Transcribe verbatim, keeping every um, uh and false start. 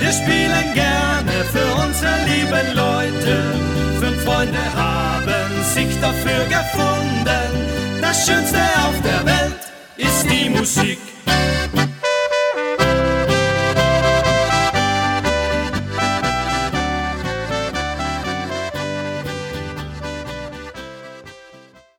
Wir spielen gerne für unsere lieben Leute. Fünf Freunde haben sich dafür gefunden. Das Schönste auf der Welt ist die Musik.